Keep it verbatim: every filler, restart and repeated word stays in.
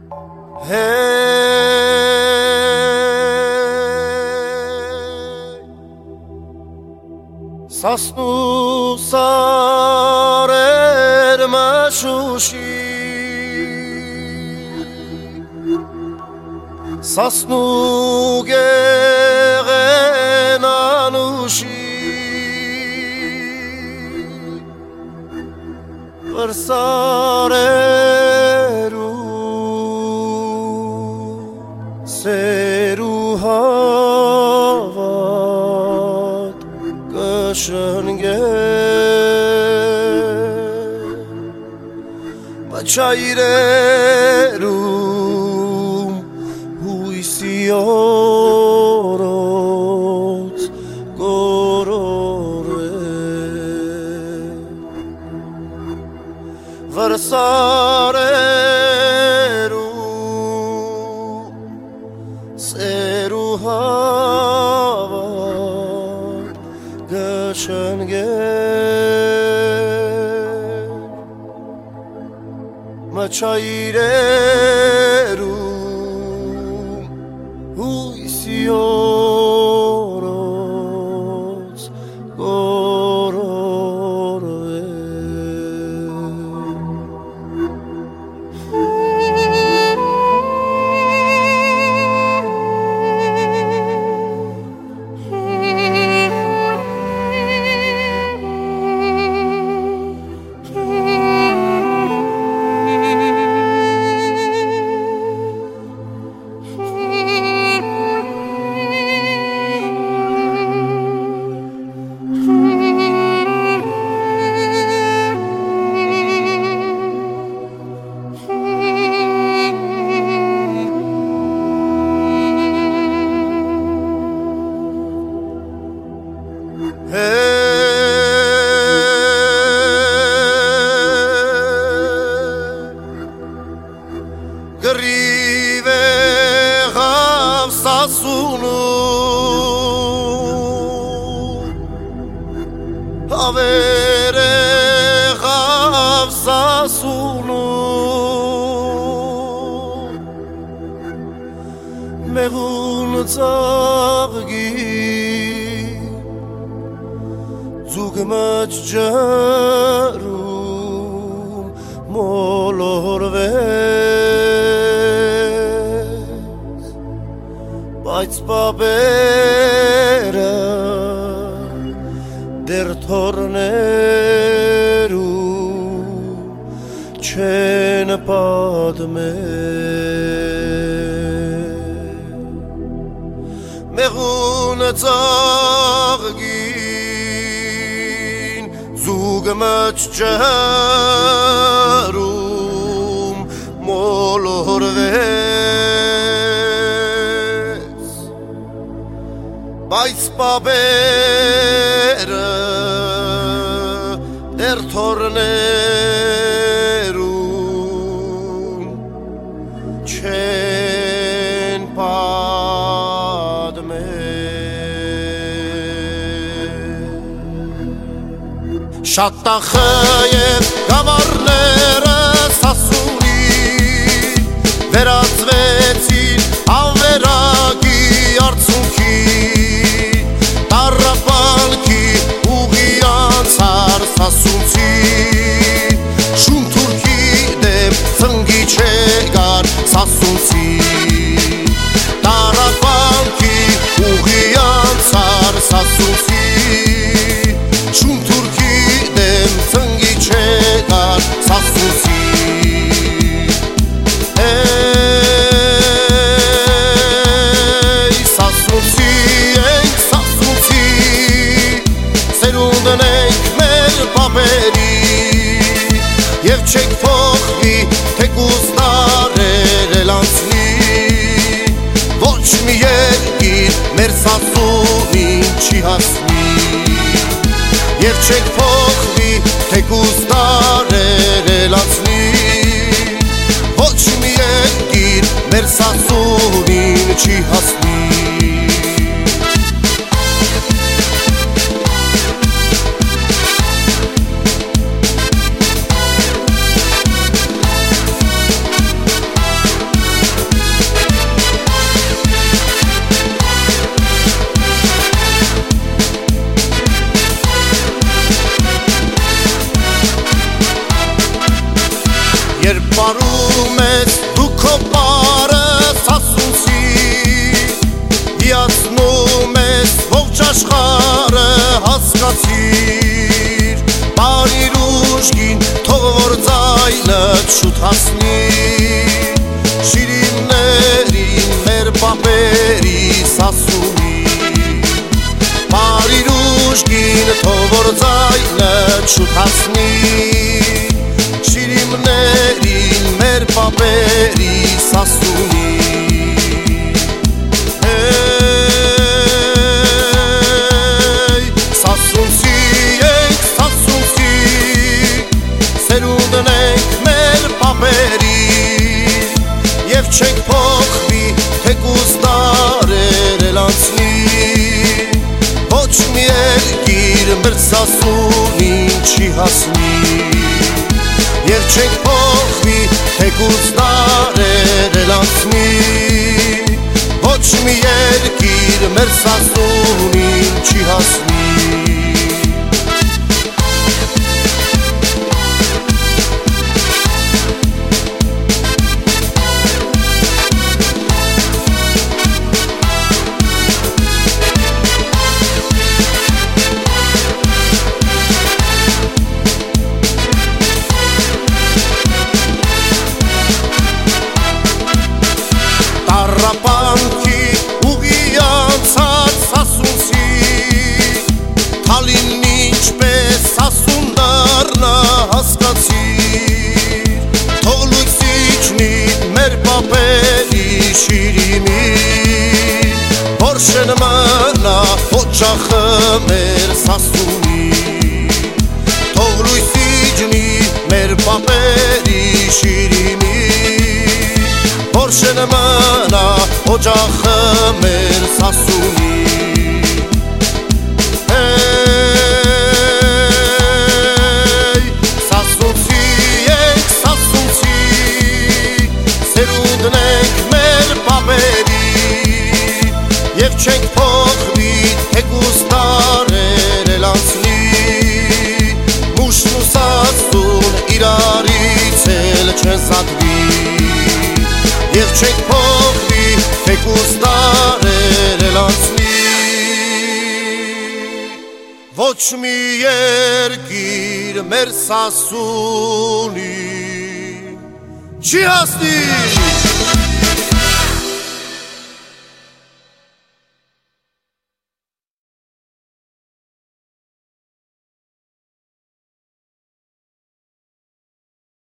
Սասնու սարեր մշուշի Սասնու գեղեն անուշի Վրսարերու սերու հավատ կշնգեր Մաչայրերում հույսի օրոց գորորեր Վրսարերում սերու հավատ կշնգեր Մաչայրերում հույսի օրոց գորորեր Գրիվ եղավ Սասունում Հավեր եղավ Սասունում Մեղուն ծաղկի Ձուկ մաչ ջարում մոլորվեց Բայց պապերը դեր թորներում չեն պատմել Մեղուն ծաղկին Ձուկ մաչ ջարում մոլորվեց Բայց պապերը դեր թորներում չեն պատմել Շատ տախև գավառները Սասունի վերածվեցին ավերակի արցունքի Տառապանքի ուղի անցար Սասունցի Շուն թուրքի դեմ ծնգի չեկար Սասունցի Տառապանքի ուղի անցար Սասունցի Շուն թուրքի դեմ ծնգի չեկար Սասունցի Եվ չեք փոխվի, թեկուզ տարեր էլ անցնի Ոչ մի երկիր մեր Սասունին չի հասնի Եվ չեք փոխվի, թեկուզ տարեր էլ անցնի Ոչ մի երկիր մեր Սասունին չի հասնի Երբ պարում ես դու քո պարս ասունցի, հիացնում ես ողջ աշխարհը հասկացիր, բարիր ուժգին թող որ ձայնդ շուտ հասնի, շիրիմներին մեր պապերիս ասումի, բարիր ուժգին թող որ ձայնդ շուտ հասնի, շիրիմներին մեր պապերիս ասումի, Hey, սասունցի ենք, սասունցի, սերունդն ենք մեր պապերի, և չենք փոխվի, թեկուզ դարեր էլ անցնի, ոչ մի երկիր մեր սասունին չի հասնի, և չենք փոխվի, թեկուզ դարեր էլ անցնի, ոչ մի երկիր մեր սասունին չի հասնի, Տառապանքի ուղի անցած սասունցի, Թալին ինչպես սասուն դառնա հասկացիր, թող լույս իջնի մեր պապերի շիրիմին, որ շեն մնա օջախը մեր սասունի, թող լույս իջնի մեր պապերի շիրիմին, որ շեն մնա օջախը մեր սասունի, Hey, սասունցի ենք, սասունցի, սերունդն ենք մեր պապերի, և չենք փոխվի, թեկուզ դարեր էլ անցնի, մուշն ու սասուն իրարից էլ չեն զատվի, և չենք փոխվի, թեկուզ դարեր էլ անցնի, ոչ մի երկիր մեր սասունին չի հասնի